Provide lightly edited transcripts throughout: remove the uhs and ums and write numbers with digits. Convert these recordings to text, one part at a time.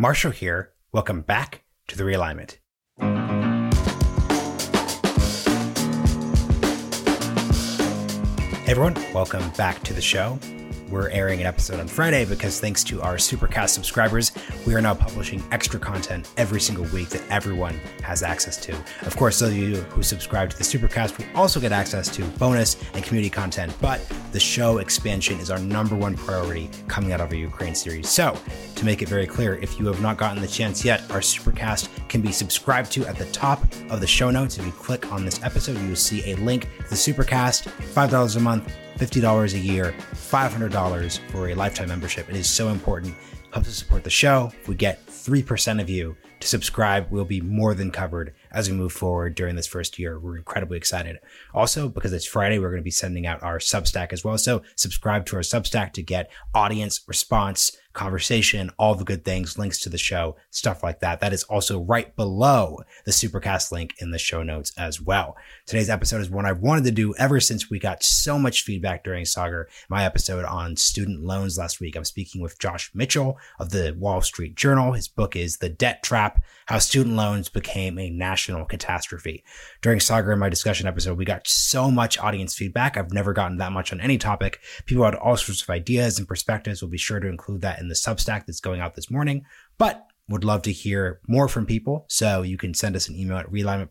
Marshall here. Welcome back to The Realignment. Hey everyone, welcome back to the show. We're airing an episode on Friday because thanks to our Supercast subscribers, we are now publishing extra content every single week that everyone has access to. Of course, those of you who subscribe to the Supercast will also get access to bonus and community content, but the show expansion is our number one priority coming out of our Ukraine series. So, to make it very clear, if you have not gotten the chance yet, our Supercast can be subscribed to at the top of the show notes. If you click on this episode, you will see a link to the Supercast, $5 a month, $50 a year, $500 for a lifetime membership. It is so important. It helps us support the show. If we get 3% of you to subscribe, we'll be more than covered as we move forward during this first year. We're incredibly excited. Also, because it's Friday, we're going to be sending out our Substack as well. So subscribe to our Substack to get audience response, conversation, all the good things, links to the show, stuff like that. That is also right below the Supercast link in the show notes as well. Today's episode is one I've wanted to do ever since we got so much feedback during Sagar, my episode on student loans last week. I'm speaking with Josh Mitchell of the Wall Street Journal. His book is The Debt Trap: How Student Loans Became a National Catastrophe. During Sagar, in my discussion episode, we got so much audience feedback. I've never gotten that much on any topic. People had all sorts of ideas and perspectives. We'll be sure to include that in the Substack that's going out this morning, but would love to hear more from people. So you can send us an email at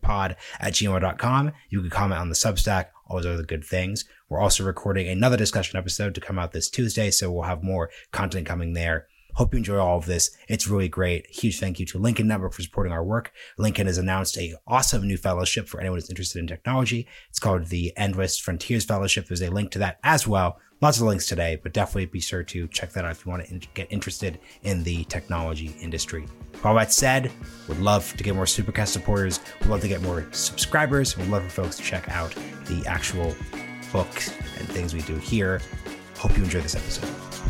realignmentpod@gmail.com. You can comment on the Substack, all those other good things. We're also recording another discussion episode to come out this Tuesday, so we'll have more content coming there. Hope you enjoy all of this. It's really great. Huge thank you to Lincoln Network for supporting our work. Lincoln has announced a awesome new fellowship for anyone who's interested in technology. It's called the Endless Frontiers Fellowship. There's a link to that as well. Lots of links today, but definitely be sure to check that out if you want to get interested in the technology industry. With all that said, would love to get more Supercast supporters. Would love to get more subscribers. Would love for folks to check out the actual books and things we do here. Hope you enjoy this episode.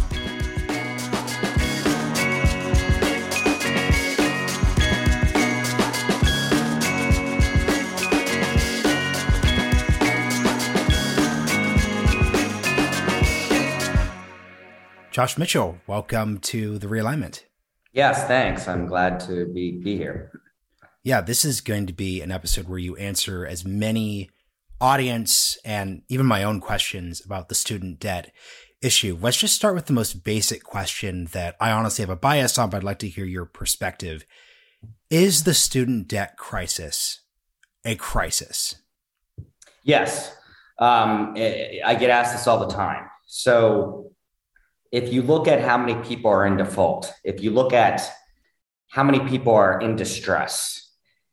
Josh Mitchell, welcome to The Realignment. Yes, thanks. I'm glad to be here. Yeah, this is going to be an episode where you answer as many audience and even my own questions about the student debt issue. Let's just start with the most basic question that I honestly have a bias on, but I'd like to hear your perspective. Is the student debt crisis a crisis? Yes. I get asked this all the time. So if you look at how many people are in default, if you look at how many people are in distress,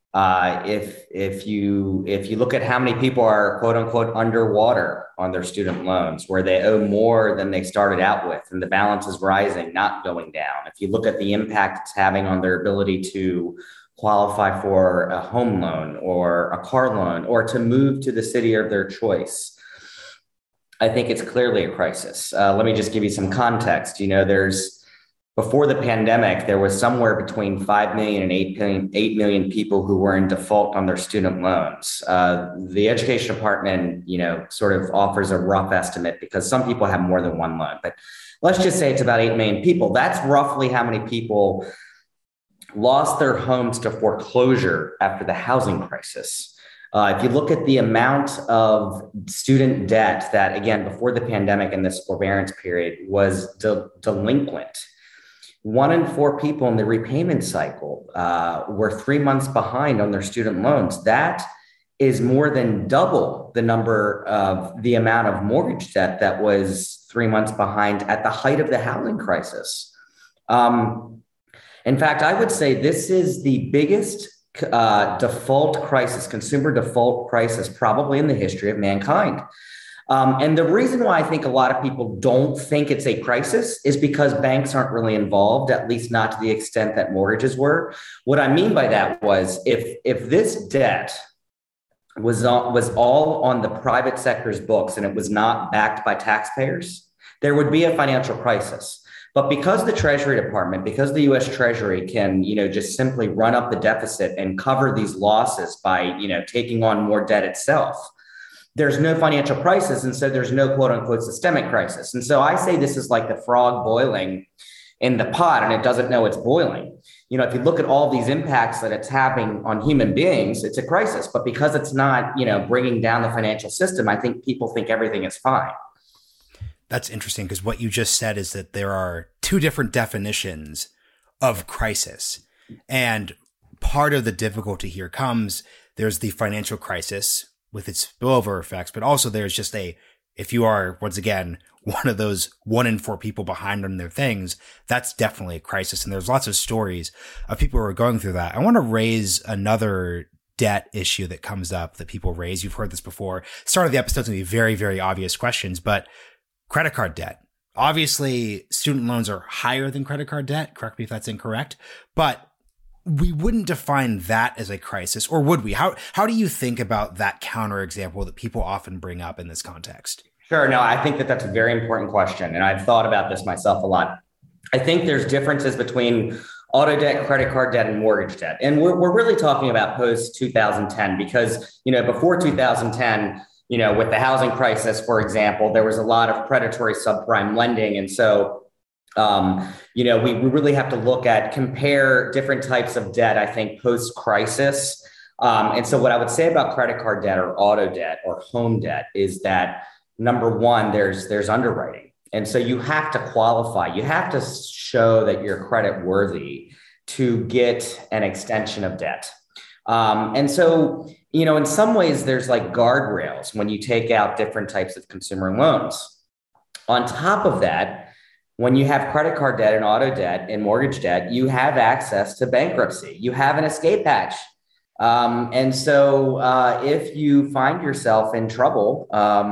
if you look at how many people are quote unquote underwater on their student loans, where they owe more than they started out with, and the balance is rising, not going down. If you look at the impact it's having on their ability to qualify for a home loan or a car loan or to move to the city of their choice, I think it's clearly a crisis. Let me just give you some context. Before the pandemic, there was somewhere between 5 million and 8 million people who were in default on their student loans. The education department, sort of offers a rough estimate because some people have more than one loan, but let's just say it's about 8 million people. That's roughly how many people lost their homes to foreclosure after the housing crisis. If you look at the amount of student debt that, again, before the pandemic and this forbearance period was delinquent, 1 in 4 people in the repayment cycle were 3 months behind on their student loans. That is more than double the amount of mortgage debt that was 3 months behind at the height of the housing crisis. In fact, I would say this is the biggest default crisis, consumer default crisis, probably in the history of mankind. And the reason why I think a lot of people don't think it's a crisis is because banks aren't really involved, at least not to the extent that mortgages were. What I mean by that was if this debt was all on the private sector's books and it was not backed by taxpayers, there would be a financial crisis. But because the Treasury Department, because the U.S. Treasury can, just simply run up the deficit and cover these losses by, taking on more debt itself, there's no financial crisis. And so there's no quote unquote systemic crisis. And so I say this is like the frog boiling in the pot and it doesn't know it's boiling. If you look at all these impacts that it's having on human beings, it's a crisis. But because it's not, bringing down the financial system, I think people think everything is fine. That's interesting, because what you just said is that there are two different definitions of crisis. And part of the difficulty here comes, there's the financial crisis with its spillover effects, but also there's just if you are, once again, one of those 1 in 4 people behind on their things, that's definitely a crisis. And there's lots of stories of people who are going through that. I want to raise another debt issue that comes up that people raise. You've heard this before. Start of the episode's going to be very, very obvious questions, but credit card debt. Obviously, student loans are higher than credit card debt. Correct me if that's incorrect, but we wouldn't define that as a crisis, or would we? How do you think about that counterexample that people often bring up in this context? Sure. No, I think that's a very important question. And I've thought about this myself a lot. I think there's differences between auto debt, credit card debt, and mortgage debt. And we're really talking about post 2010, because, before 2010, with the housing crisis, for example, there was a lot of predatory subprime lending. And so, we really have to compare different types of debt, I think, post-crisis. And so what I would say about credit card debt or auto debt or home debt is that, number one, there's underwriting. And so you have to qualify. You have to show that you're credit worthy to get an extension of debt. And so, in some ways, there's like guardrails when you take out different types of consumer loans. On top of that, when you have credit card debt and auto debt and mortgage debt, you have access to bankruptcy. You have an escape hatch. And so if you find yourself in trouble,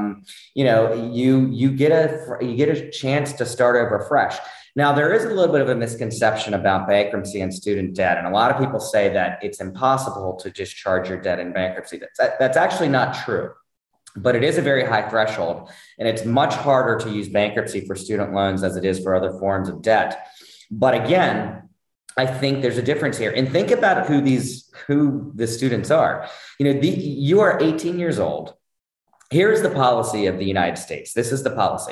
you get a chance to start over fresh. Now, there is a little bit of a misconception about bankruptcy and student debt. And a lot of people say that it's impossible to discharge your debt in bankruptcy. That's actually not true. But it is a very high threshold, and it's much harder to use bankruptcy for student loans as it is for other forms of debt. But again, I think there's a difference here. And think about who the students are. You are 18 years old. Here's the policy of the United States. This is the policy.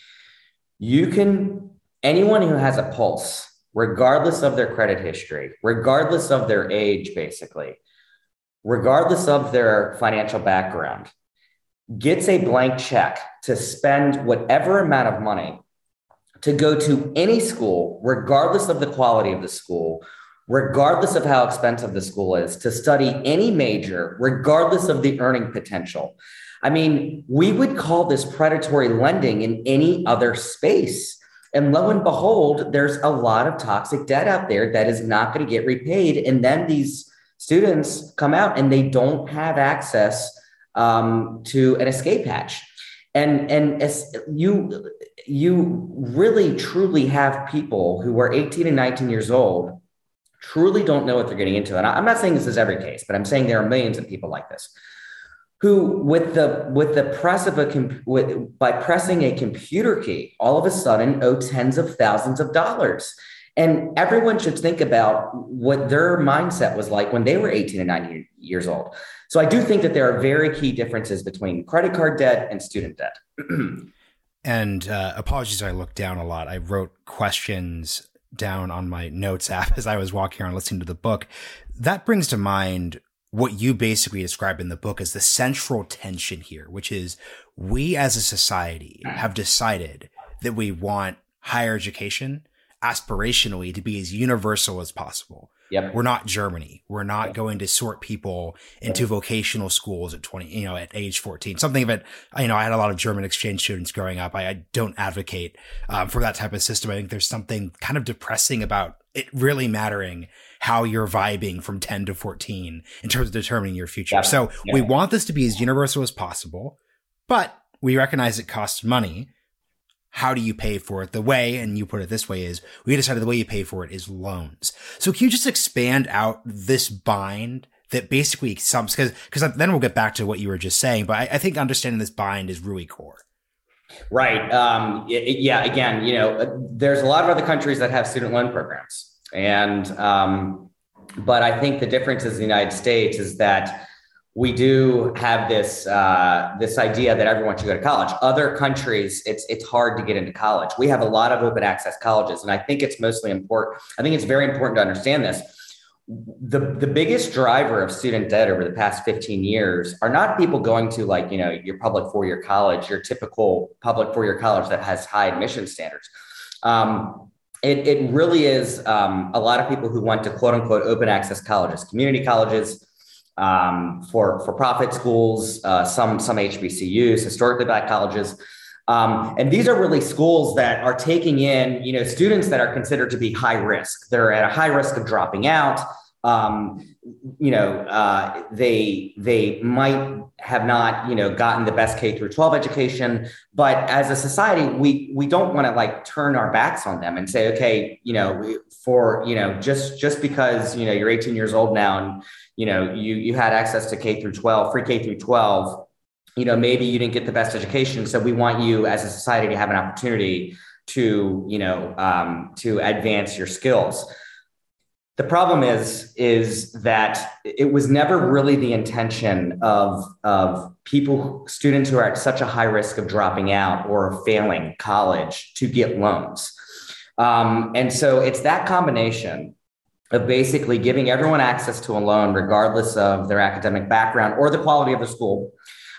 Anyone who has a pulse, regardless of their credit history, regardless of their age, basically, regardless of their financial background, gets a blank check to spend whatever amount of money to go to any school, regardless of the quality of the school, regardless of how expensive the school is, to study any major, regardless of the earning potential. I mean, we would call this predatory lending in any other space. And lo and behold, there's a lot of toxic debt out there that is not going to get repaid. And then these students come out and they don't have access to an escape hatch. And as you really truly have people who are 18 and 19 years old truly don't know what they're getting into. And I'm not saying this is every case, but I'm saying there are millions of people like this who, by pressing a computer key, all of a sudden owe tens of thousands of dollars. And everyone should think about what their mindset was like when they were 18 and 19 years old. So I do think that there are very key differences between credit card debt and student debt. And apologies, I looked down a lot. I wrote questions down on my notes app as I was walking around listening to the book. That brings to mind what you basically describe in the book as the central tension here, which is we as a society have decided that we want higher education aspirationally to be as universal as possible. Yep. We're not Germany. We're not going to sort people into vocational schools at 20, at age 14. Something that, I had a lot of German exchange students growing up. I don't advocate for that type of system. I think there's something kind of depressing about it really mattering how you're vibing from 10 to 14 in terms of determining your future. Yep. So we want this to be as universal as possible, but we recognize it costs money. How do you pay for it? The way, and you put it this way, is we decided the way you pay for it is loans. So can you just expand out this bind that basically sums, because then we'll get back to what you were just saying, but I think understanding this bind is really core. Right. Again, there's a lot of other countries that have student loan programs. And, but I think the difference in the United States is that we do have this idea that everyone should go to college. Other countries, it's hard to get into college. We have a lot of open access colleges, and I think it's mostly important. I think it's very important to understand this. The biggest driver of student debt over the past 15 years are not people going to your public four-year college, your typical public four-year college that has high admission standards. It really is a lot of people who went to quote unquote open access colleges, community colleges, for profit schools, some HBCUs, historically black colleges. And these are really schools that are taking in, students that are considered to be high risk. They're at a high risk of dropping out. They might have not, gotten the best K through 12 education, but as a society, we don't want to turn our backs on them and say, okay, just because, you're 18 years old now and, you had access to K through 12, free K through 12, maybe you didn't get the best education. So we want you as a society to have an opportunity to, to advance your skills. The problem is that it was never really the intention of students who are at such a high risk of dropping out or failing college to get loans. And so it's that combination of basically giving everyone access to a loan, regardless of their academic background or the quality of the school,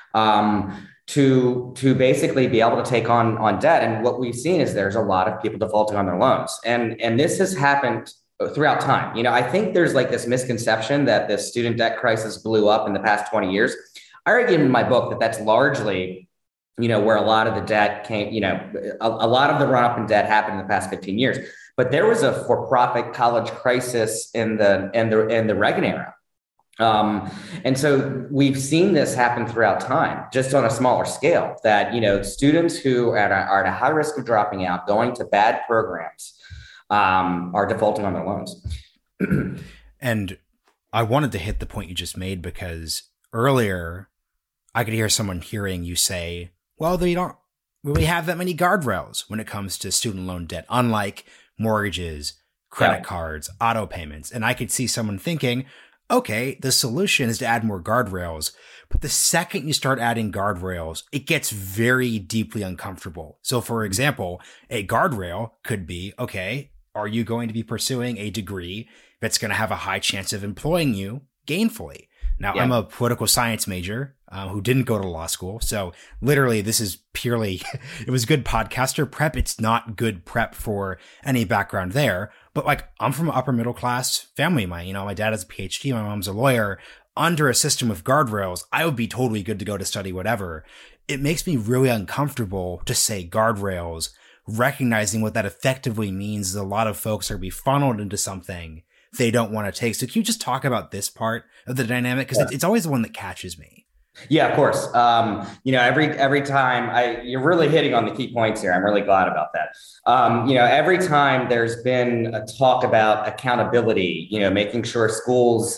to basically be able to take on debt. And what we've seen is there's a lot of people defaulting on their loans. And this has happened throughout time. I think there's this misconception that this student debt crisis blew up in the past 20 years. I argue in my book that that's largely, where a lot of the debt came, a lot of the run up in debt happened in the past 15 years. But there was a for-profit college crisis in the Reagan era. And so we've seen this happen throughout time, just on a smaller scale, that, students who are at a high risk of dropping out, going to bad programs, are defaulting on their loans. And I wanted to hit the point you just made, because earlier I could hear someone hearing you say, well, they don't really have that many guardrails when it comes to student loan debt, unlike mortgages, credit cards, auto payments. And I could see someone thinking, okay, the solution is to add more guardrails. But the second you start adding guardrails, it gets very deeply uncomfortable. So for example, a guardrail could be, okay, are you going to be pursuing a degree that's going to have a high chance of employing you gainfully? Now, I'm a political science major who didn't go to law school. So literally, this is purely, it was good podcaster prep. It's not good prep for any background there. But I'm from an upper middle class family. My dad has a PhD. My mom's a lawyer. Under a system with guardrails, I would be totally good to go to study whatever. It makes me really uncomfortable to say guardrails, recognizing what that effectively means is a lot of folks are being funneled into something they don't want to take. So can you just talk about this part of the dynamic? Because it's always the one that catches me. Yeah, of course. Every time you're really hitting on the key points here. I'm really glad about that. Every time there's been a talk about accountability, making sure schools,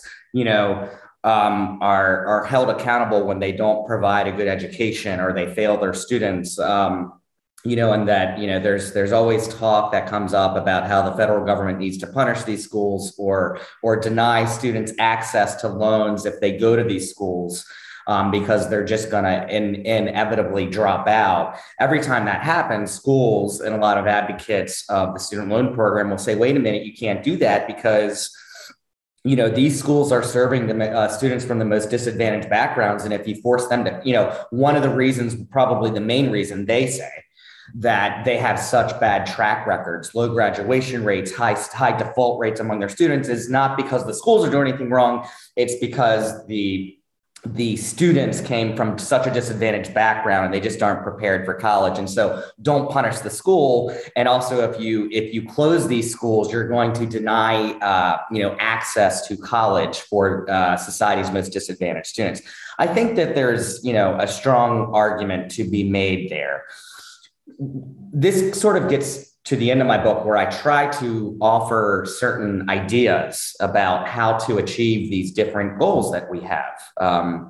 are held accountable when they don't provide a good education or they fail their students. And that, there's always talk that comes up about how the federal government needs to punish these schools or deny students access to loans if they go to these schools, because they're just going to inevitably drop out. Every time that happens, schools and a lot of advocates of the student loan program will say, wait a minute, you can't do that because these schools are serving the students from the most disadvantaged backgrounds. And if you force them to, one of the reasons, probably the main reason they say that they have such bad track records, low graduation rates, high default rates among their students is not because the schools are doing anything wrong. It's because the students came from such a disadvantaged background and they just aren't prepared for college. And so don't punish the school. And also if you close these schools, you're going to deny, access to college for society's most disadvantaged students. I think that there's, a strong argument to be made there. This sort of gets to the end of my book where I try to offer certain ideas about how to achieve these different goals that we have. On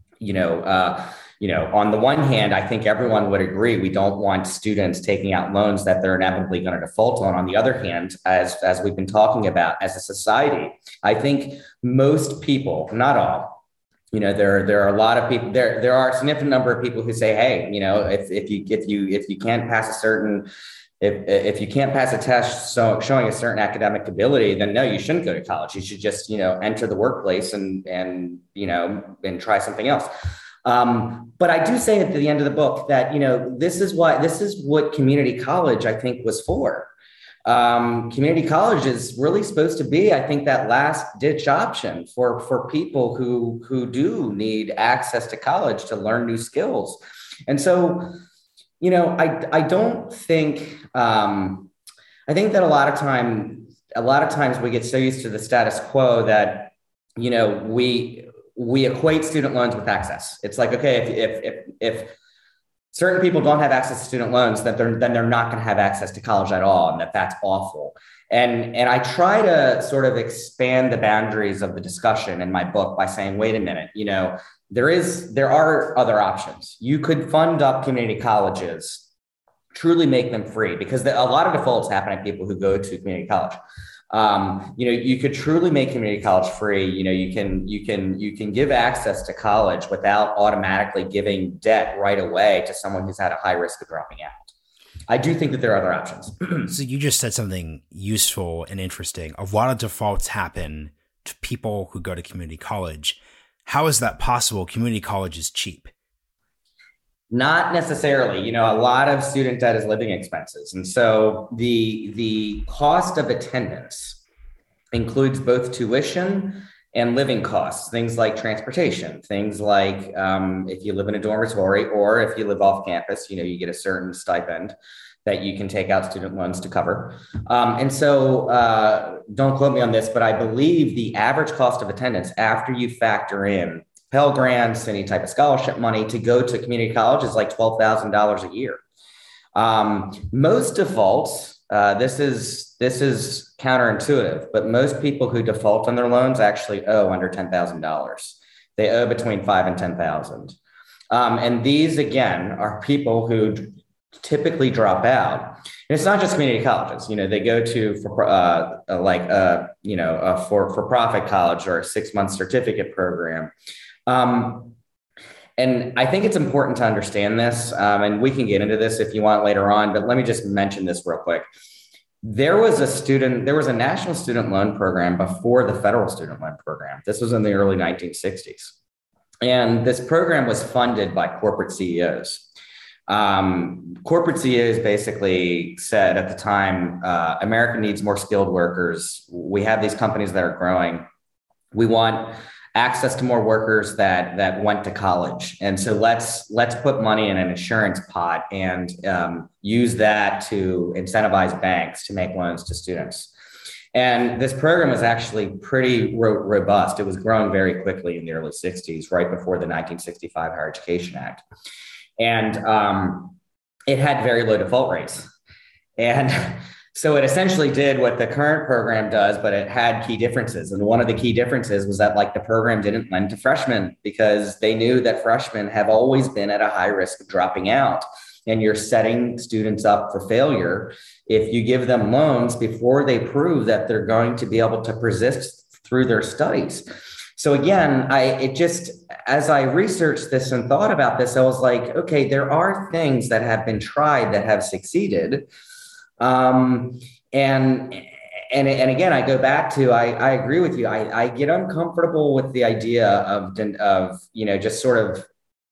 the one hand, I think everyone would agree we don't want students taking out loans that they're inevitably going to default on. On the other hand, as we've been talking about as a society, I think most people, not all, There are a lot of people there are a significant number of people who say, hey, if you can't pass a certain if you can't pass a test showing a certain academic ability, then no, you shouldn't go to college. You should just, enter the workplace and try something else. But I do say at the end of the book that, this is what community college, I think, was for. Community college is really supposed to be, I think, that last ditch option for people who do need access to college to learn new skills. And so, I don't think, I think that a lot of times we get so used to the status quo that, we equate student loans with access. It's like, okay, if certain people don't have access to student loans, then they're not going to have access to college at all, and that's awful. And I try to sort of expand the boundaries of the discussion in my book by saying, wait a minute, there are other options. You could fund up community colleges, truly make them free, because a lot of defaults happen at people who go to community college. You could truly make community college free. You can give access to college without automatically giving debt right away to someone who's had a high risk of dropping out. I do think that there are other options. So you just said something useful and interesting. A lot of defaults happen to people who go to community college. How is that possible? Community college is cheap. Not necessarily. A lot of student debt is living expenses. And so the cost of attendance includes both tuition and living costs, things like transportation, things like if you live in a dormitory or if you live off campus, you get a certain stipend that you can take out student loans to cover. And so don't quote me on this, but I believe the average cost of attendance after you factor in Pell Grants, any type of scholarship money to go to community college is like $12,000 a year. Most defaults, this is counterintuitive, but most people who default on their loans actually owe under $10,000. They owe between $5,000 and $10,000. And these, again, are people who typically drop out. And it's not just community colleges. They go to a for-profit college or a 6-month certificate program. And I think it's important to understand this, and we can get into this if you want later on, but let me just mention this real quick. There was a national student loan program before the federal student loan program. This was in the early 1960s. And this program was funded by corporate CEOs. Corporate CEOs basically said at the time, America needs more skilled workers. We have these companies that are growing. We want access to more workers that went to college. And so let's put money in an insurance pot and use that to incentivize banks to make loans to students. And this program was actually pretty robust. It was growing very quickly in the early 60s, right before the 1965 Higher Education Act. And it had very low default rates. And so it essentially did what the current program does, but it had key differences. And one of the key differences was that the program didn't lend to freshmen because they knew that freshmen have always been at a high risk of dropping out. And you're setting students up for failure if you give them loans before they prove that they're going to be able to persist through their studies. So again, as I researched this and thought about this, I was like, okay, there are things that have been tried that have succeeded. And again, I go back to, I agree with you. I get uncomfortable with the idea of just sort of,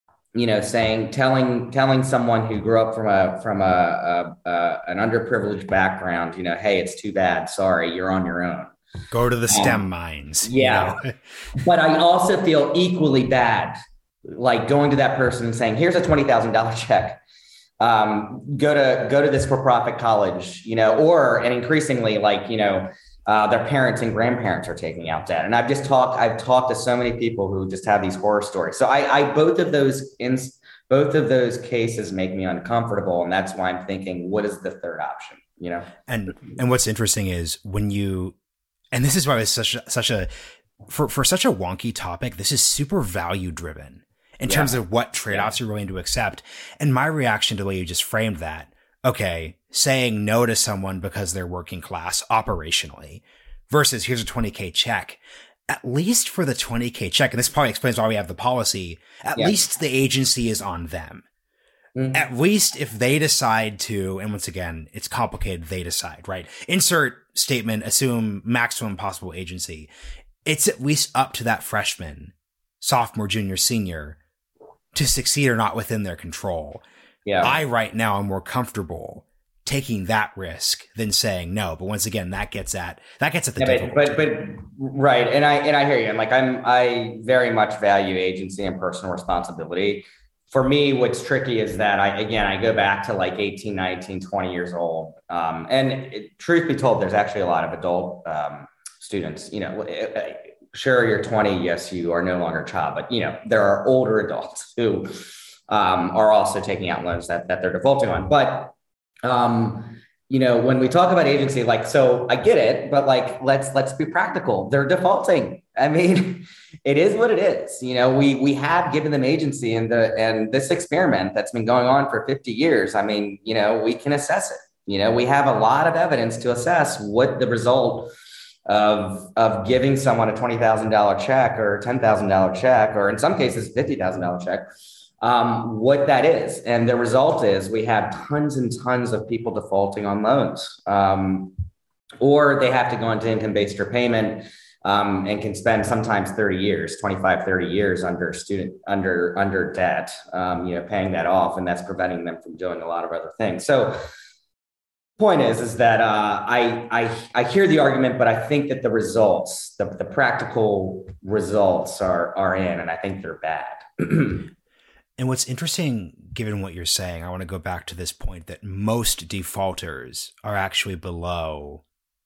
telling someone who grew up from an underprivileged background, hey, it's too bad. Sorry, you're on your own. Go to the STEM mines. Yeah. But I also feel equally bad, going to that person and saying, here's a $20,000 check. Go to this for-profit college, and increasingly their parents and grandparents are taking out debt. And I've talked to so many people who just have these horror stories. So both of those cases make me uncomfortable. And that's why I'm thinking, what is the third option? And what's interesting is and this is why it's for such a wonky topic, this is super value driven in terms of what trade-offs you're willing to accept. And my reaction to the way you just framed that, okay, saying no to someone because they're working class operationally versus here's a $20K check. at least for the 20K check, and this probably explains why we have the policy, at least the agency is on them. Mm-hmm. At least if they decide to, and once again, it's complicated, they decide, right? Insert statement, assume maximum possible agency. It's at least up to that freshman, sophomore, junior, senior to succeed or not within their control. Yeah. I right now am more comfortable taking that risk than saying no. But once again, that gets at the difficulty. But right. And I hear you. And like, I very much value agency and personal responsibility. For me, what's tricky is that I go back to like 18, 19, 20 years old. Truth be told, there's actually a lot of adult students, sure, you're 20. Yes, you are no longer a child, but there are older adults who are also taking out loans that they're defaulting on. But when we talk about agency, like, so I get it, but like, let's be practical. They're defaulting. I mean, it is what it is. We have given them agency and this experiment that's been going on for 50 years. I mean, we can assess it. We have a lot of evidence to assess what the result of giving someone a $20,000 check or $10,000 check, or in some cases, $50,000 check, what that is. And the result is we have tons and tons of people defaulting on loans, or they have to go into income-based repayment and can spend sometimes 30 years, 25, 30 years under debt, paying that off. And that's preventing them from doing a lot of other things. So point is that I hear the argument, but I think that the results, the practical results are in, and I think they're bad. And what's interesting, given what you're saying, I want to go back to this point that most defaulters are actually below,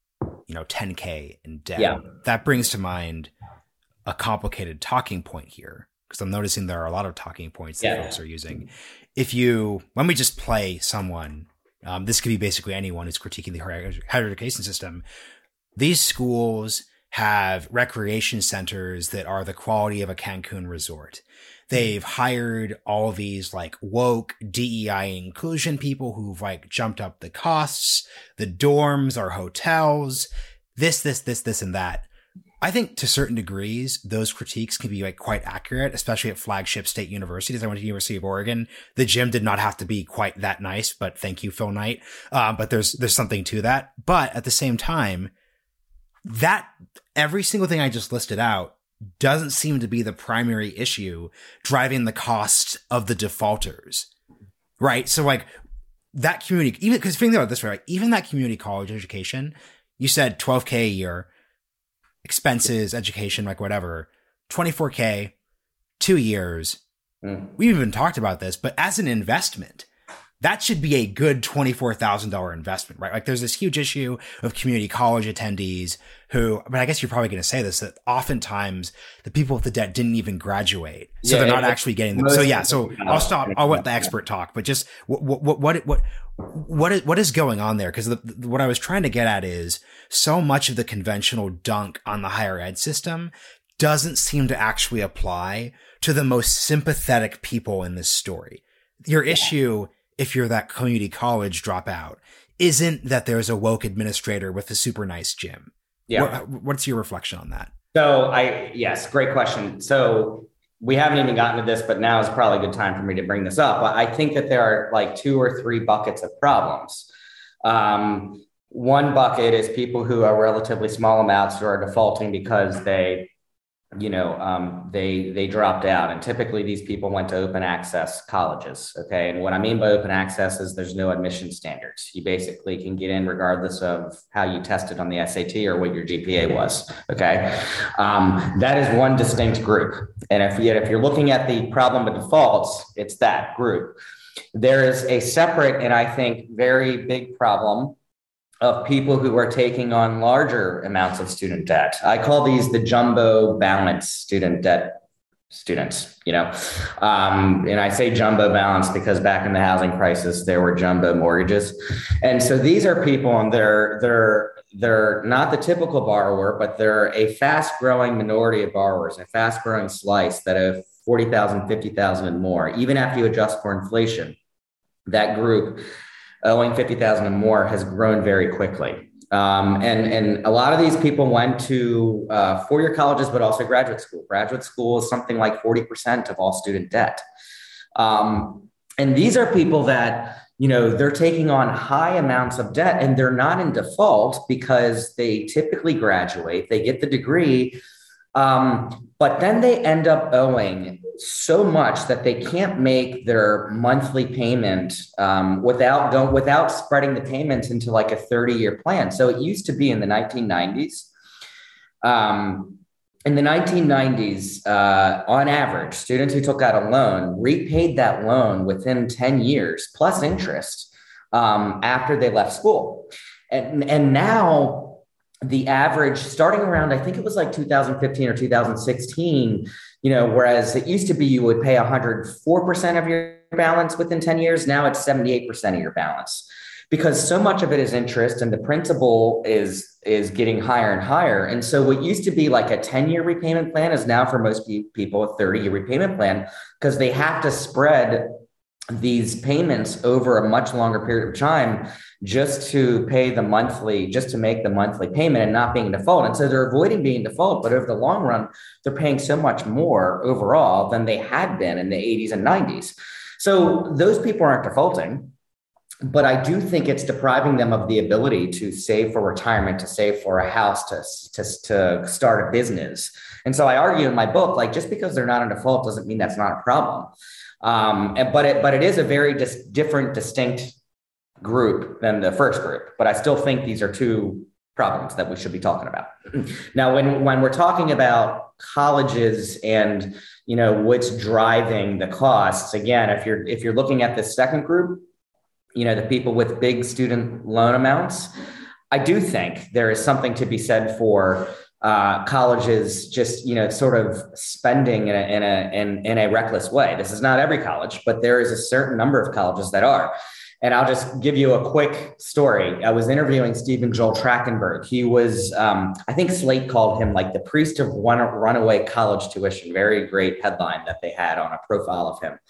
10K in debt. Yeah. That brings to mind a complicated talking point here, because I'm noticing there are a lot of talking points that folks are using. When we just play someone, this could be basically anyone who's critiquing the higher education system. These schools have recreation centers that are the quality of a Cancun resort. They've hired all of these like woke DEI inclusion people who've like jumped up the costs. The dorms are hotels, this, and that. I think to certain degrees, those critiques can be like quite accurate, especially at flagship state universities. I went to the University of Oregon. The gym did not have to be quite that nice, but thank you, Phil Knight. But there's something to that. But at the same time, that every single thing I just listed out doesn't seem to be the primary issue driving the cost of the defaulters, right? So like that community, even because think about it this way, like, even that community college education, you said $12K a year, expenses, education, like whatever, $24K, 2 years. We've even talked about this, but as an investment, that should be a good $24,000 investment, right? Like there's this huge issue of community college attendees but I guess you're probably going to say this, that oftentimes the people with the debt didn't even graduate. So they're not actually getting them. So I'll stop. I'll let the expert talk, but just what is going on there? Because what I was trying to get at is so much of the conventional dunk on the higher ed system doesn't seem to actually apply to the most sympathetic people in this story. Your issue, if you're that community college dropout, isn't that there's a woke administrator with a super nice gym. Yeah. What's your reflection on that? So yes, great question. So we haven't even gotten to this, but now is probably a good time for me to bring this up. I think that there are like 2 or 3 buckets of problems. One bucket is people who are relatively small amounts who are defaulting because they dropped out. And typically these people went to open access colleges. Okay. And what I mean by open access is there's no admission standards. You basically can get in regardless of how you tested on the SAT or what your GPA was. Okay. That is one distinct group. And if you're looking at the problem of defaults, it's that group. There is a separate, and I think very big problem of people who are taking on larger amounts of student debt. I call these the jumbo balance student debt students, and I say jumbo balance because back in the housing crisis, there were jumbo mortgages. And so these are people, and they're not the typical borrower, but they're a fast growing minority of borrowers, a fast growing slice that have 40,000, 50,000 and more, even after you adjust for inflation. That group owing 50,000 and more has grown very quickly. And a lot of these people went to four-year colleges, but also graduate school. Graduate school is something like 40% of all student debt. And these are people that, they're taking on high amounts of debt and they're not in default because they typically graduate, they get the degree, but then they end up owing so much that they can't make their monthly payment without spreading the payments into like a 30-year plan. So it used to be in the 1990s. In the 1990s, on average, students who took out a loan repaid that loan within 10 years plus interest after they left school. And now the average starting around, I think it was like 2015 or 2016, whereas it used to be you would pay 104% of your balance within 10 years. Now it's 78% of your balance because so much of it is interest and the principal is getting higher and higher. And so what used to be like a 10-year repayment plan is now for most people a 30-year repayment plan because they have to spread these payments over a much longer period of time just to make the monthly payment and not being in default. And so they're avoiding being in default, but over the long run, they're paying so much more overall than they had been in the 80s and 90s. So those people aren't defaulting, but I do think it's depriving them of the ability to save for retirement, to save for a house, to start a business. And so I argue in my book, like just because they're not in default doesn't mean that's not a problem. But it is a very different, distinct group than the first group. But I still think these are two problems that we should be talking about. Now, when we're talking about colleges and what's driving the costs, again, if you're looking at the second group, the people with big student loan amounts, I do think there is something to be said for colleges just sort of spending in a reckless way. This is not every college, but there is a certain number of colleges that are. And I'll just give you a quick story. I was interviewing Stephen Joel Trachtenberg. He was, I think Slate called him like the priest of runaway college tuition. Very great headline that they had on a profile of him.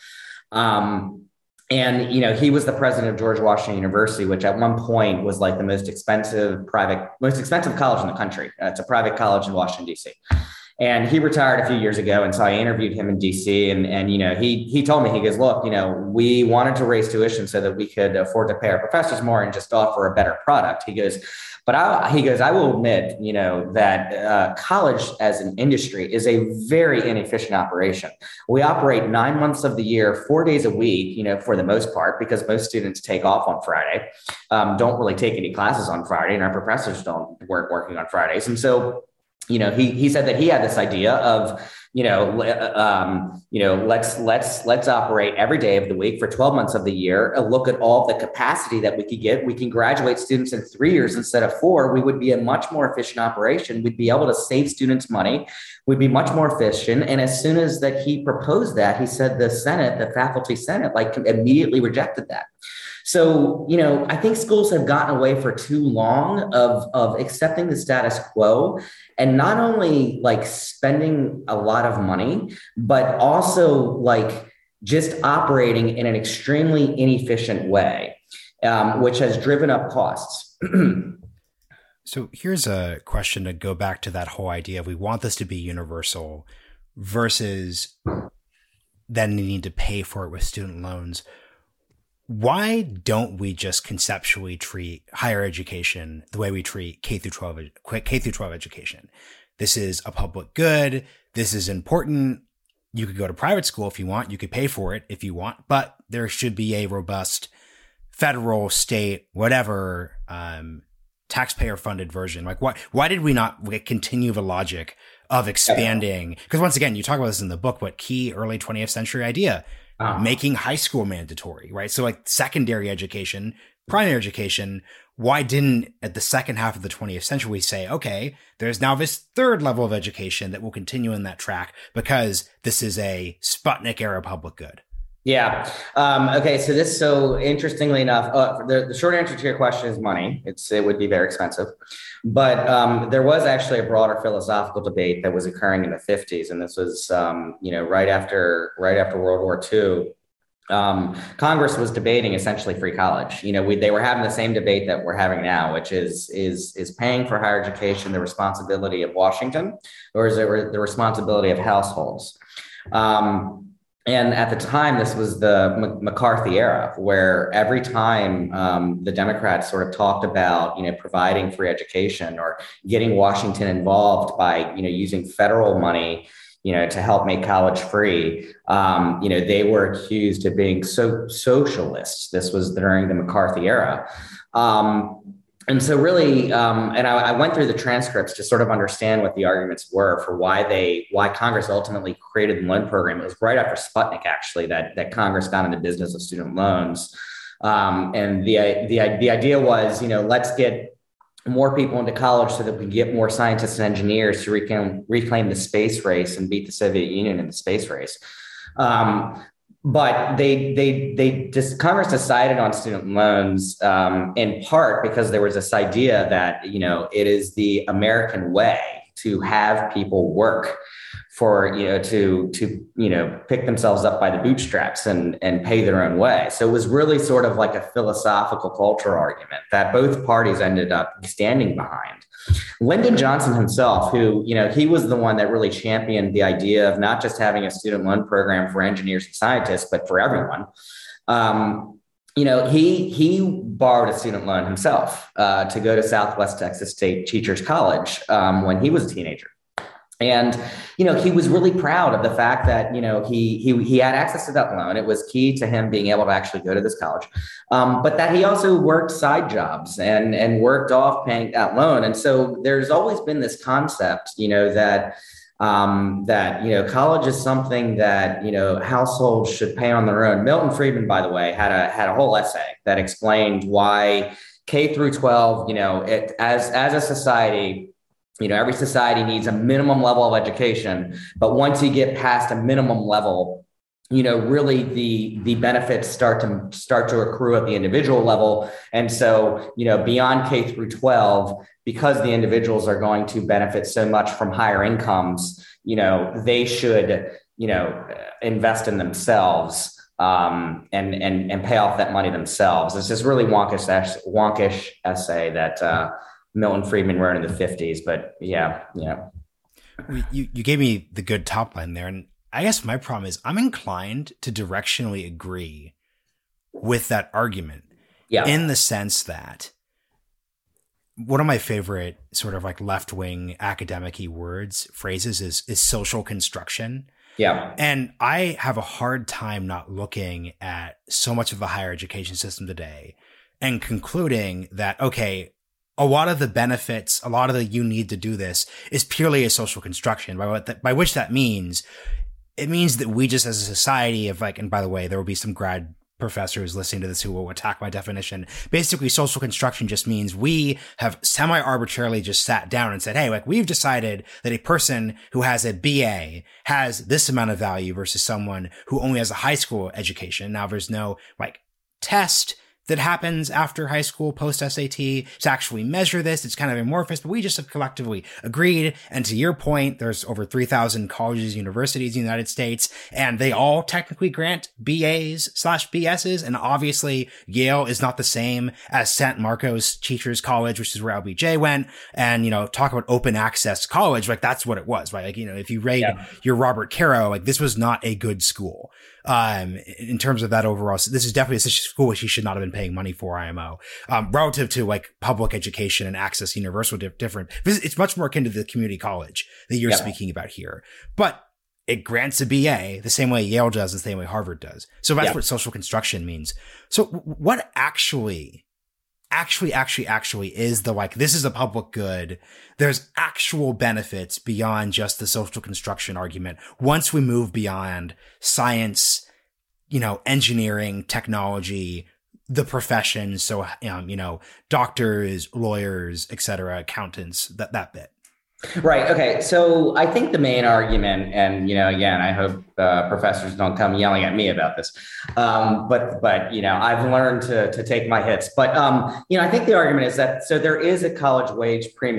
And he was the president of George Washington University, which at one point was like the most expensive college in the country. It's a private college in Washington, D.C. And he retired a few years ago. And so I interviewed him in DC and he told me, he goes, look, we wanted to raise tuition so that we could afford to pay our professors more and just offer a better product. He goes, but I will admit, that college as an industry is a very inefficient operation. We operate 9 months of the year, 4 days a week, for the most part, because most students take off on Friday, don't really take any classes on Friday, and our professors don't working on Fridays. And so, he said that he had this idea of, let's operate every day of the week for 12 months of the year, look at all the capacity that we could get. We can graduate students in 3 years instead of 4. We would be a much more efficient operation. We'd be able to save students money. We'd be much more efficient. And as soon as that he proposed that, he said the faculty Senate, immediately rejected that. So, I think schools have gotten away for too long of accepting the status quo and not only spending a lot of money, but also just operating in an extremely inefficient way, which has driven up costs. So here's a question to go back to that whole idea of we want this to be universal versus then needing to pay for it with student loans. Why don't we just conceptually treat higher education the way we treat K through 12 education? This is a public good. This is important. You could go to private school if you want. You could pay for it if you want, but there should be a robust federal, state, whatever, taxpayer funded version. Why did we not continue the logic of expanding? Because once again, you talk about this in the book, what key early 20th century idea, making high school mandatory, right? So secondary education, primary education, why didn't at the second half of the 20th century we say, okay, there's now this third level of education that will continue in that track because this is a Sputnik era public good? Yeah. Okay. So interestingly enough, the short answer to your question is money. It would be very expensive, but there was actually a broader philosophical debate that was occurring in the 50s, and this was right after World War II, Congress was debating essentially free college. They were having the same debate that we're having now, which is paying for higher education the responsibility of Washington, or is it the responsibility of households? And at the time, this was the McCarthy era, where every time the Democrats sort of talked about, providing free education or getting Washington involved by, using federal money, to help make college free, they were accused of being so socialists. This was during the McCarthy era. And so really, and I went through the transcripts to sort of understand what the arguments were for why Congress ultimately created the loan program. It was right after Sputnik, actually, that Congress got into business of student loans. And the idea was, let's get more people into college so that we can get more scientists and engineers to reclaim the space race and beat the Soviet Union in the space race. But Congress decided on student loans in part because there was this idea that, it is the American way to have people work for, to pick themselves up by the bootstraps and pay their own way. So it was really sort of like a philosophical cultural argument that both parties ended up standing behind. Lyndon Johnson himself, who, he was the one that really championed the idea of not just having a student loan program for engineers and scientists, but for everyone. He borrowed a student loan himself to go to Southwest Texas State Teachers College when he was a teenager. And, he was really proud of the fact that, he had access to that loan. It was key to him being able to actually go to this college, but that he also worked side jobs and worked off paying that loan. And so there's always been this concept, that college is something that, households should pay on their own. Milton Friedman, by the way, had a whole essay that explained why K through 12, as a society, every society needs a minimum level of education, but once you get past a minimum level, really the benefits start to accrue at the individual level. And so, beyond K through 12, because the individuals are going to benefit so much from higher incomes, they should, invest in themselves and pay off that money themselves. It's this really wonkish essay that Milton Friedman wrote in the 50s, but yeah. You gave me the good top line there. And I guess my problem is I'm inclined to directionally agree with that argument in the sense that one of my favorite sort of like left-wing academic-y phrases is social construction. Yeah. And I have a hard time not looking at so much of the higher education system today and concluding that, okay, a lot of the benefits, a lot of the you need to do this is purely a social construction. By which that means, it means that we just as a society have and by the way, there will be some grad professors listening to this who will attack my definition. Basically, social construction just means we have semi-arbitrarily just sat down and said, hey, we've decided that a person who has a BA has this amount of value versus someone who only has a high school education. Now there's no test that happens after high school, post SAT, to actually measure this. It's kind of amorphous, but we just have collectively agreed. And to your point, there's over 3,000 colleges, universities in the United States, and they all technically grant BAs/BSs. And obviously Yale is not the same as San Marcos Teachers College, which is where LBJ went. And, talk about open access college, that's what it was, right? If you rate your Robert Caro, this was not a good school. In terms of that overall, so this is definitely such a school which he should not have been paying money for, IMO. Relative to public education and access universal different, it's much more akin to the community college that you're speaking about here. But it grants a BA the same way Yale does, the same way Harvard does. So that's what social construction means. So what actually is the this is a public good. There's actual benefits beyond just the social construction argument. Once we move beyond science, engineering, technology, the professions. So, doctors, lawyers, et cetera, accountants, that bit. Right. Okay. So I think the main argument, and, again, I hope professors don't come yelling at me about this. But I've learned to take my hits. But, I think the argument is that, so there is a college wage premium,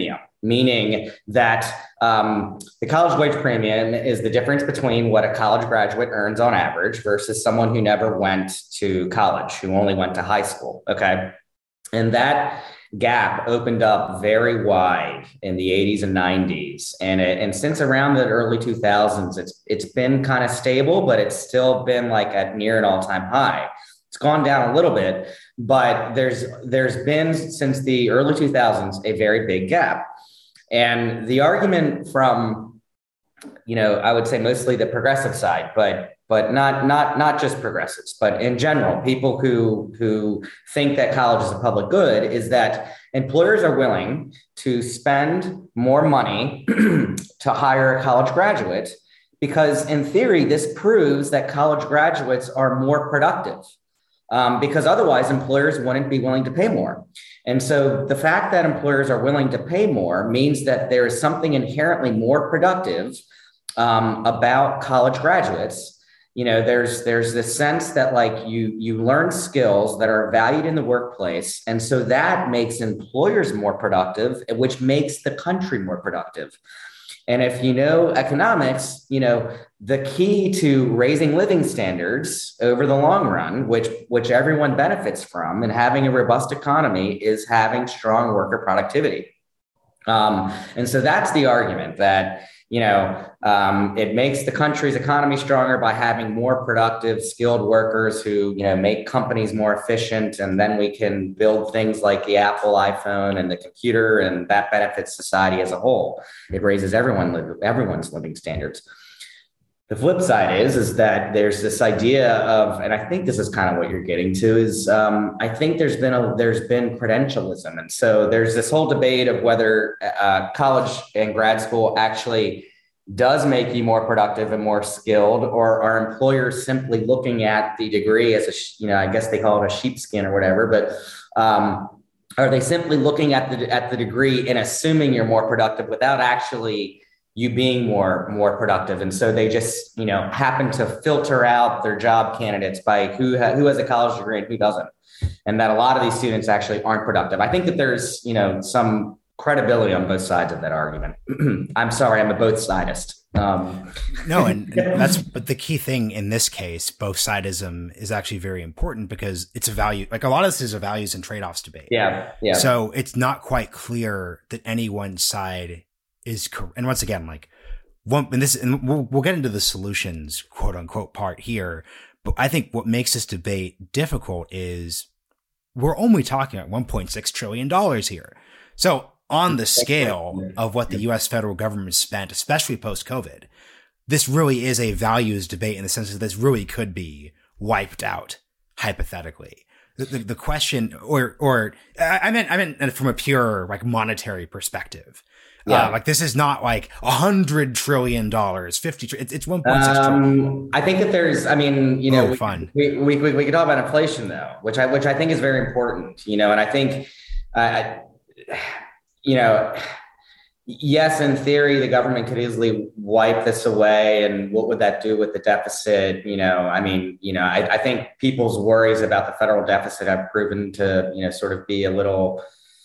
meaning that the college wage premium is the difference between what a college graduate earns on average versus someone who never went to college, who only went to high school. Okay. And that gap opened up very wide in the 80s and 90s. And since around the early 2000s, it's been kind of stable, but it's still been like at near an all-time high. It's gone down a little bit, but there's been since the early 2000s a very big gap. And the argument from, I would say mostly the progressive side, but not just progressives, but in general, people who think that college is a public good, is that employers are willing to spend more money to hire a college graduate because, in theory, this proves that college graduates are more productive. Because otherwise employers wouldn't be willing to pay more. And so the fact that employers are willing to pay more means that there is something inherently more productive about college graduates. There's this sense that like you learn skills that are valued in the workplace. And so that makes employers more productive, which makes the country more productive. And if you know economics, the key to raising living standards over the long run, which everyone benefits from, and having a robust economy, is having strong worker productivity. And so that's the argument that, it makes the country's economy stronger by having more productive, skilled workers who, make companies more efficient. And then we can build things like the Apple iPhone and the computer, and that benefits society as a whole. It raises everyone's living standards. The flip side is that there's this idea of, and I think this is kind of what you're getting to, is I think there's been credentialism. And so there's this whole debate of whether college and grad school actually does make you more productive and more skilled, or are employers simply looking at the degree as I guess they call it a sheepskin or whatever, but are they simply looking at the degree and assuming you're more productive without actually you being more productive? And so they just, happen to filter out their job candidates by who has a college degree and who doesn't. And that a lot of these students actually aren't productive. I think that there's, some credibility on both sides of that argument. I'm sorry, I'm a both sidist. No, and but the key thing in this case, both sidism, is actually very important because it's a value. Like a lot of this is a values and trade-offs debate. Yeah. So it's not quite clear that any one side is correct. And once again, we'll get into the solutions, quote unquote, part here. But I think what makes this debate difficult is we're only talking about $1.6 trillion here. So on the scale of what the U.S. federal government spent, especially post-COVID, this really is a values debate in the sense that this really could be wiped out, hypothetically. The question, or I meant from a pure monetary perspective. Yeah. This is not like $100 trillion, 50. It's 1.6 trillion. I think that there's, fun. We could talk about inflation though, which I think is very important, and I think, yes, in theory, the government could easily wipe this away. And what would that do with the deficit? I think people's worries about the federal deficit have proven to, sort of be a little,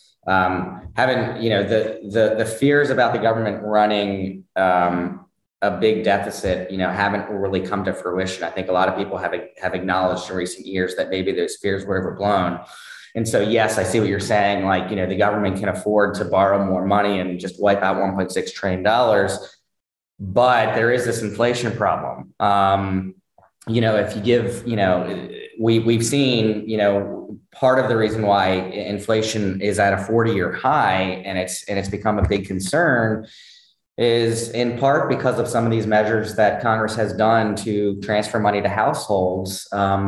the fears about the government running a big deficit, haven't really come to fruition. I think a lot of people have acknowledged in recent years that maybe those fears were overblown. And so, yes, I see what you're saying. The government can afford to borrow more money and just wipe out $1.6 trillion. But there is this inflation problem. If you give, we've seen, part of the reason why inflation is at a 40-year high and it's become a big concern is in part because of some of these measures that Congress has done to transfer money to households.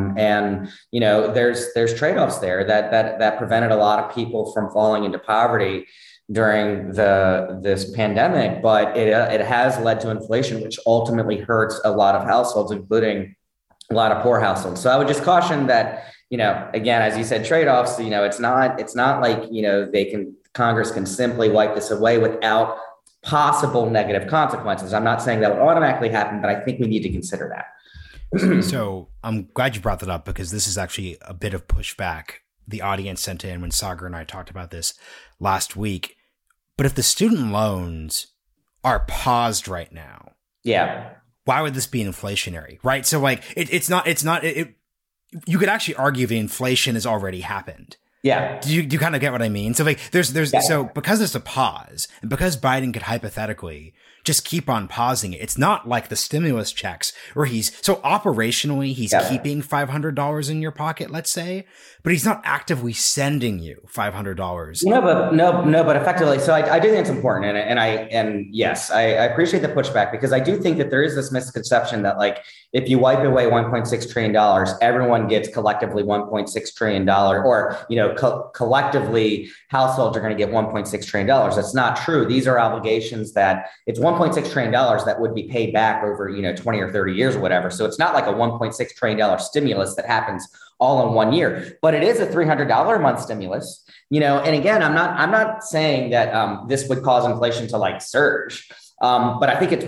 There's trade-offs there that prevented a lot of people from falling into poverty during this pandemic, but it has led to inflation, which ultimately hurts a lot of households, including a lot of poor households. So I would just caution that, again, as you said, trade-offs, it's not like, Congress can simply wipe this away without possible negative consequences. I'm not saying that would automatically happen, but I think we need to consider that. So I'm glad you brought that up because this is actually a bit of pushback the audience sent in when Sagar and I talked about this last week. But if the student loans are paused right now, yeah, why would this be inflationary? Right. So like you could actually argue the inflation has already happened. Yeah. Do you kind of get what I mean? So like so because there's a pause and because Biden could hypothetically just keep on pausing it, it's not like the stimulus checks where so operationally he's keeping $500 in your pocket, let's say, but he's not actively sending you $500. No, but effectively. So I do think it's important. And yes, I appreciate the pushback because I do think that there is this misconception that like, if you wipe away $1.6 trillion, everyone gets collectively $1.6 trillion or, collectively households are going to get $1.6 trillion. That's not true. These are obligations that it's $1.6 trillion that would be paid back over, 20 or 30 years or whatever. So it's not like a $1.6 trillion stimulus that happens all in 1 year, but it is a $300 a month stimulus, and again, I'm not saying that this would cause inflation to like surge. But I think it's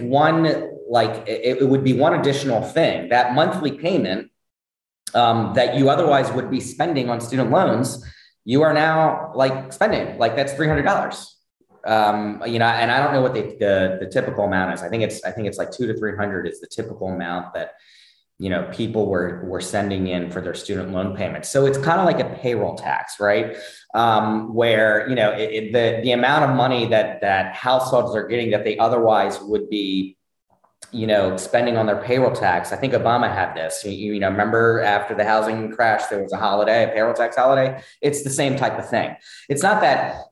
it would be one additional thing, that monthly payment that you otherwise would be spending on student loans, you are now like spending, like that's $300. And I don't know what the typical amount is. I think it's like $200 to $300 is the typical amount that, people were sending in for their student loan payments. So it's kind of like a payroll tax, right? Where, the amount of money that households are getting that they otherwise would be, spending on their payroll tax. I think Obama had this, remember after the housing crash, there was a payroll tax holiday. It's the same type of thing. It's not that,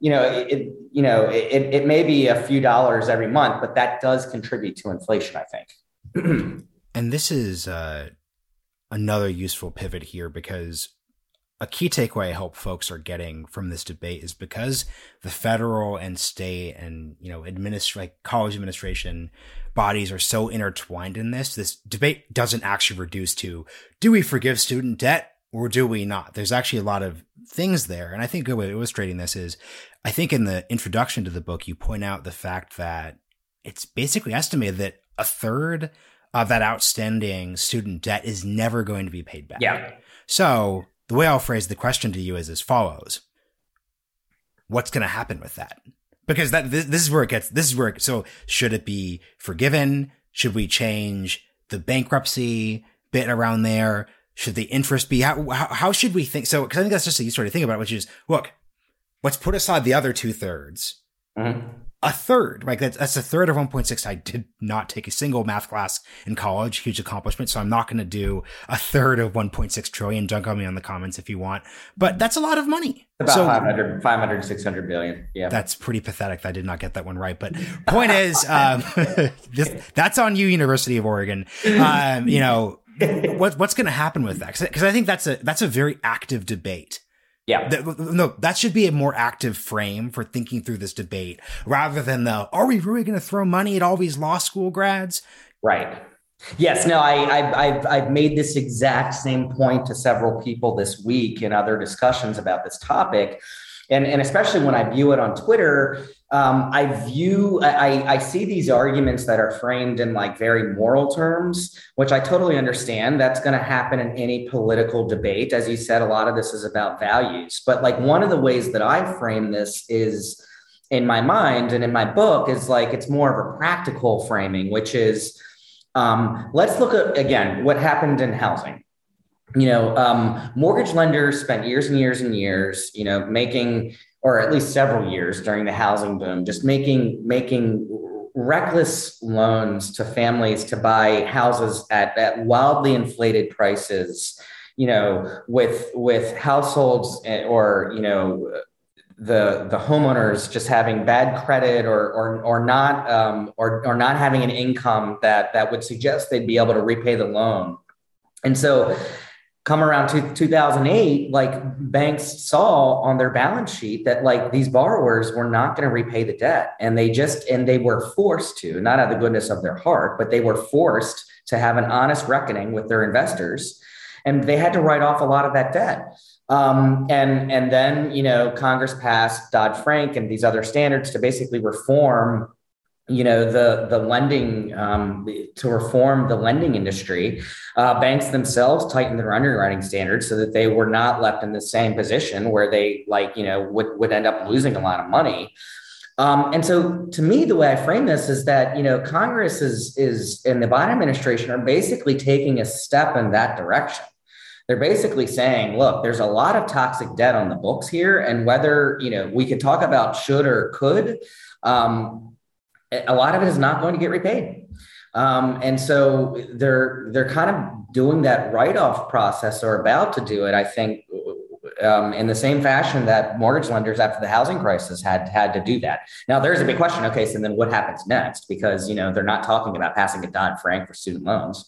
it may be a few dollars every month, but that does contribute to inflation, I think. And this is another useful pivot here because a key takeaway I hope folks are getting from this debate is because the federal and state and, college administration bodies are so intertwined in this debate doesn't actually reduce to, do we forgive student debt or do we not? There's actually a lot of things there. And I think a good way of illustrating this is, I think in the introduction to the book, you point out the fact that it's basically estimated that a third of that outstanding student debt is never going to be paid back. Yeah. So the way I'll phrase the question to you is as follows. What's going to happen with that? Because so should it be forgiven? Should we change the bankruptcy bit around there? Should the interest be, how should we think? So, cause I think that's just a useful way to think about it, which is, look, let's put aside the other 2/3. Mm-hmm. A third, like that's a third of 1.6. I did not take a single math class in college, huge accomplishment. So I'm not going to do a third of 1.6 trillion. Dunk on me on the comments if you want, but that's a lot of money. About 500, 600 billion. Yeah. That's pretty pathetic. I did not get that one right, but point is, that's on you, University of Oregon. What's going to happen with that? Cause I think that's a very active debate. Yeah. That should be a more active frame for thinking through this debate rather than are we really going to throw money at all these law school grads? Right. Yes. No, I've made this exact same point to several people this week in other discussions about this topic. And especially when I view it on Twitter, I see these arguments that are framed in like very moral terms, which I totally understand. That's going to happen in any political debate. As you said, a lot of this is about values. But like one of the ways that I frame this is in my mind and in my book is like it's more of a practical framing, which is let's look at, again, what happened in housing. Mortgage lenders spent years and years and years, making, or at least several years during the housing boom, just making reckless loans to families to buy houses at wildly inflated prices, with households or, the homeowners just having bad credit or not having an income that would suggest they'd be able to repay the loan. And so come around 2008, like banks saw on their balance sheet that like these borrowers were not going to repay the debt. And they were forced to, not out of the goodness of their heart, but they were forced to have an honest reckoning with their investors. And they had to write off a lot of that debt. And then, Congress passed Dodd-Frank and these other standards to basically reform the lending, to reform the lending industry. Banks themselves tightened their underwriting standards so that they were not left in the same position where they would end up losing a lot of money. And so to me, the way I frame this is that, Congress is and the Biden administration are basically taking a step in that direction. They're basically saying, look, there's a lot of toxic debt on the books here. And whether, we could talk about should or could, a lot of it is not going to get repaid. And so they're kind of doing that write-off process, or about to do it, I think, in the same fashion that mortgage lenders after the housing crisis had to do that. Now, there's a big question. Okay, so then what happens next? Because, they're not talking about passing a Dodd-Frank for student loans.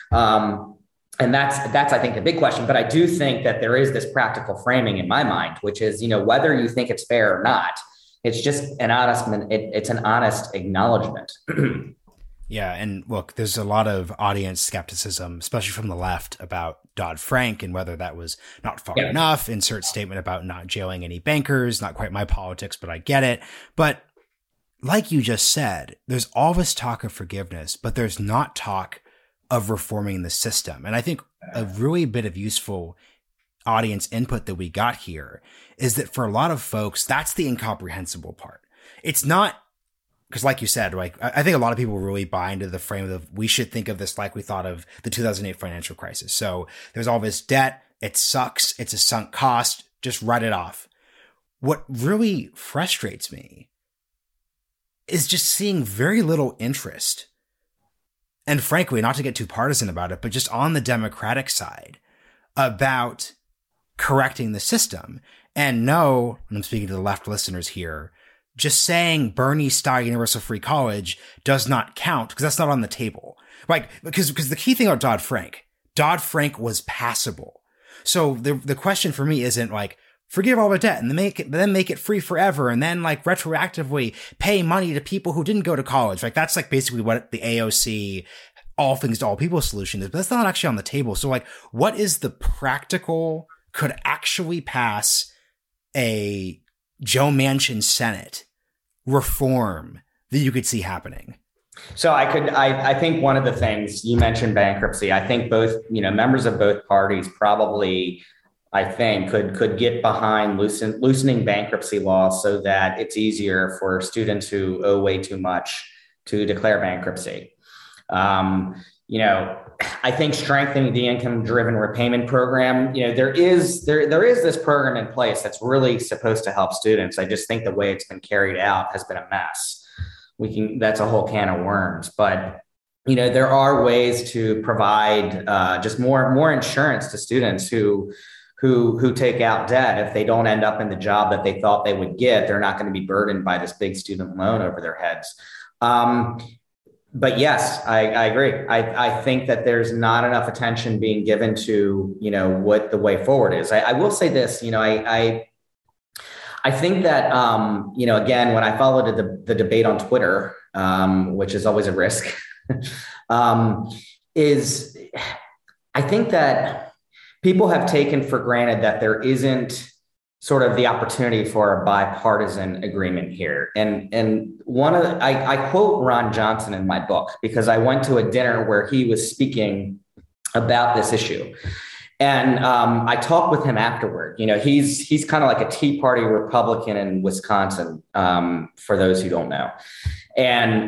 And that's, I think, the big question. But I do think that there is this practical framing in my mind, which is, whether you think it's fair or not, it's just it's an honest acknowledgement. Yeah. And look, there's a lot of audience skepticism, especially from the left, about Dodd-Frank and whether that was not far enough. Insert statement about not jailing any bankers. Not quite my politics, but I get it. But like you just said, there's all this talk of forgiveness, but there's not talk of reforming the system. And I think a really bit of useful audience input that we got here is that for a lot of folks, that's the incomprehensible part. It's not, because like you said, like, I think a lot of people really buy into the frame of we should think of this like we thought of the 2008 financial crisis. So there's all this debt. It sucks. It's a sunk cost. Just write it off. What really frustrates me is just seeing very little interest. And frankly, not to get too partisan about it, but just on the Democratic side about correcting the system. And no, and I'm speaking to the left listeners here, just saying Bernie-style universal free college does not count because that's not on the table. Like, because the key thing about Dodd-Frank was passable. So the question for me isn't like, forgive all the debt and then make it free forever. And then like retroactively pay money to people who didn't go to college. Like that's like basically what the AOC all things to all people solution is, but that's not actually on the table. So like, what is the practical, could actually pass a Joe Manchin Senate reform that you could see happening? So I think one of the things you mentioned, bankruptcy, I think both, members of both parties probably, I think could get behind loosening bankruptcy law so that it's easier for students who owe way too much to declare bankruptcy. I think strengthening the income-driven repayment program, there is this program in place that's really supposed to help students. I just think the way it's been carried out has been a mess. That's a whole can of worms, but there are ways to provide just more insurance to students who take out debt. If they don't end up in the job that they thought they would get, they're not going to be burdened by this big student loan over their heads. But yes, I agree. I think that there's not enough attention being given to, what the way forward is. I will say this, I think that, again, when I followed the debate on Twitter, which is always a risk, is I think that people have taken for granted that there isn't sort of the opportunity for a bipartisan agreement here. And I quote Ron Johnson in my book because I went to a dinner where he was speaking about this issue. And I talked with him afterward. He's kind of like a Tea Party Republican in Wisconsin, for those who don't know. And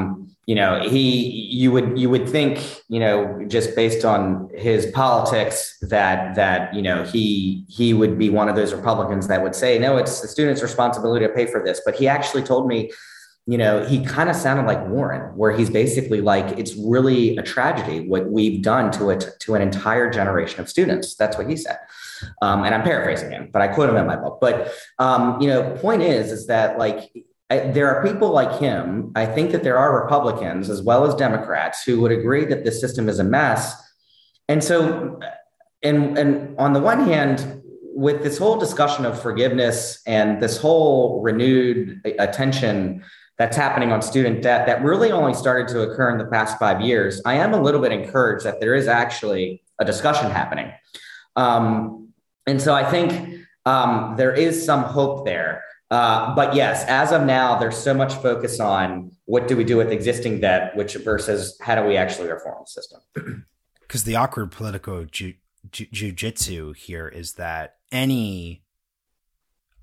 you would think, just based on his politics that he would be one of those Republicans that would say, no, it's the student's responsibility to pay for this. But he actually told me, he kind of sounded like Warren, where he's basically like, it's really a tragedy what we've done to an entire generation of students. That's what he said. And I'm paraphrasing him, but I quote him in my book. But, point is that like, there are people like him. I think that there are Republicans as well as Democrats who would agree that this system is a mess. And so, and on the one hand, with this whole discussion of forgiveness and this whole renewed attention that's happening on student debt that really only started to occur in the past 5 years, I am a little bit encouraged that there is actually a discussion happening. And so I think there is some hope there. But yes, as of now, there's so much focus on what do we do with existing debt, versus how do we actually reform the system? Because the awkward political jujitsu here is that any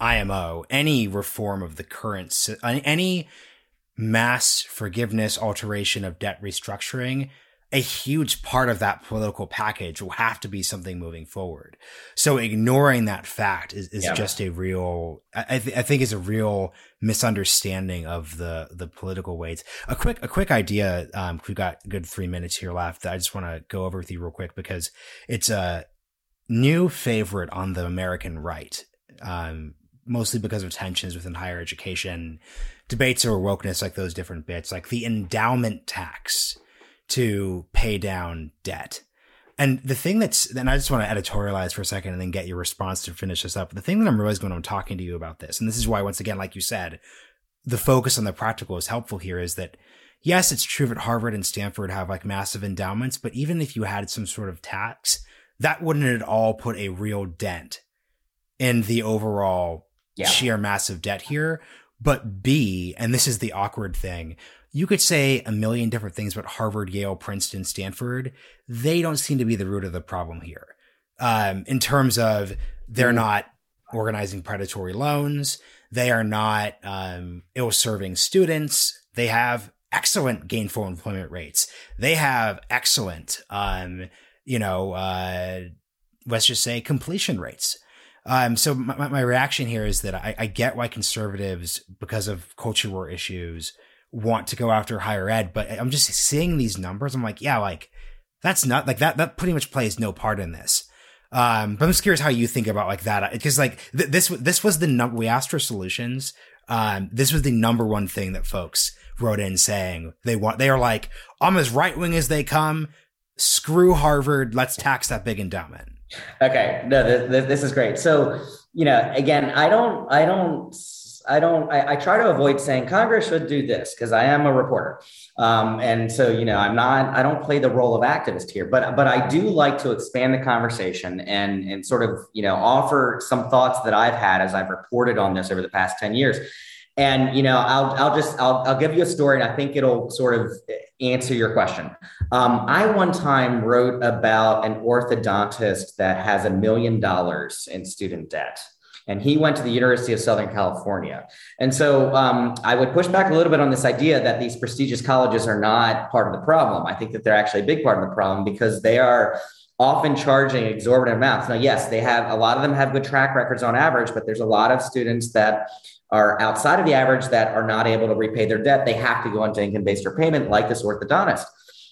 IMO, any reform of the current, any mass forgiveness, alteration of debt restructuring, a huge part of that political package will have to be something moving forward. So ignoring that fact is just a real, I think is a real misunderstanding of the political weights. A quick idea. We've got a good 3 minutes here left that I just want to go over with you real quick because it's a new favorite on the American right. Mostly because of tensions within higher education, debates over wokeness, like those different bits, like the endowment tax to pay down debt. And the thing then I just want to editorialize for a second and then get your response to finish this up. The thing that I'm realizing when I'm talking to you about this, and this is why, once again, like you said, the focus on the practical is helpful here, is that yes, it's true that Harvard and Stanford have like massive endowments, but even if you had some sort of tax, that wouldn't at all put a real dent in the overall sheer massive debt here. But B, and this is the awkward thing, you could say a million different things about Harvard, Yale, Princeton, Stanford. They don't seem to be the root of the problem here. In terms of they're not organizing predatory loans. They are not ill-serving students. They have excellent gainful employment rates. They have excellent, let's just say completion rates. So my reaction here is that I get why conservatives, because of culture war issues, want to go after higher ed, but I'm just seeing these numbers. I'm like, yeah, like that's not like that pretty much plays no part in this. But I'm just curious how you think about like that, because like this was the number we asked for solutions. This was the number one thing that folks wrote in saying they are like, I'm as right wing as they come. Screw Harvard. Let's tax that big endowment. Okay. No, this is great. So, again, I try to avoid saying Congress should do this because I am a reporter. And so, I don't play the role of activist here, but I do like to expand the conversation and sort of, offer some thoughts that I've had as I've reported on this over the past 10 years. And, I'll give you a story, and I think it'll sort of answer your question. I one time wrote about an orthodontist that has $1 million in student debt, and he went to the University of Southern California. And so I would push back a little bit on this idea that these prestigious colleges are not part of the problem. I think that they're actually a big part of the problem because they are often charging exorbitant amounts. Now, yes, a lot of them have good track records on average, but there's a lot of students that are outside of the average that are not able to repay their debt. They have to go into income-based repayment, like this orthodontist.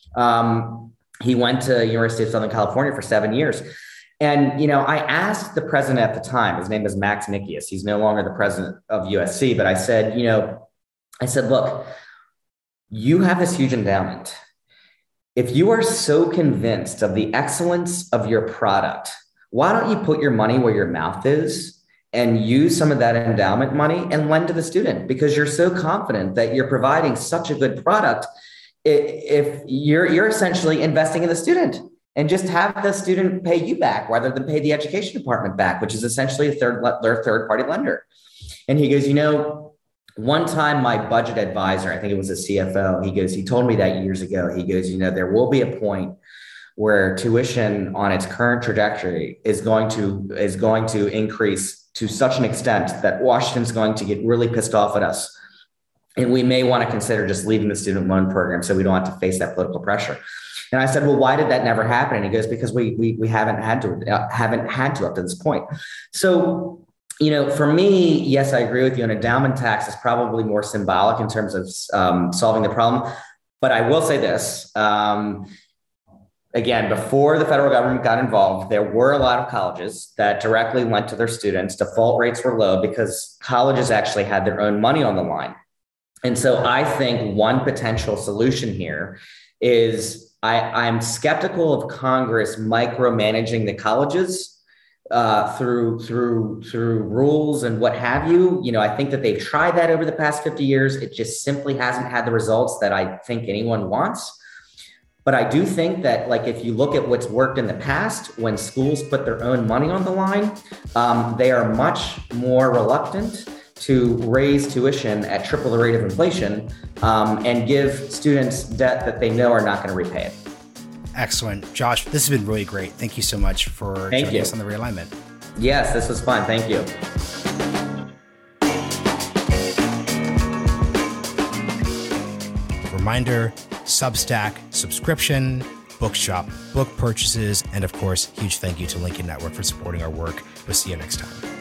He went to University of Southern California for 7 years. And, I asked the president at the time, his name is Max Nikias. He's no longer the president of USC, but I said, look, you have this huge endowment. If you are so convinced of the excellence of your product, why don't you put your money where your mouth is and use some of that endowment money and lend to the student, because you're so confident that you're providing such a good product. If you're essentially investing in the student, and just have the student pay you back rather than pay the education department back, which is essentially their third party lender. And he goes, one time my budget advisor, I think it was a CFO, he told me that years ago. He goes, there will be a point where tuition on its current trajectory is going to increase to such an extent that Washington's going to get really pissed off at us. And we may want to consider just leaving the student loan program so we don't have to face that political pressure. And I said, well, why did that never happen? And he goes, because we haven't had to up to this point. So, for me, yes, I agree with you. An endowment tax is probably more symbolic in terms of solving the problem. But I will say this. Again, before the federal government got involved, there were a lot of colleges that directly lent to their students. Default rates were low because colleges actually had their own money on the line. And so I think one potential solution here is I'm skeptical of Congress micromanaging the colleges through rules and what have you. I think that they've tried that over the past 50 years. It just simply hasn't had the results that I think anyone wants. But I do think that, like, if you look at what's worked in the past, when schools put their own money on the line, they are much more reluctant to raise tuition at triple the rate of inflation and give students debt that they know are not going to repay it. Excellent. Josh, this has been really great. Thank you so much for joining us on The Realignment. Yes, this was fun. Thank you. reminder, Substack subscription, Bookshop book purchases, and of course, huge thank you to Lincoln Network for supporting our work. We'll see you next time.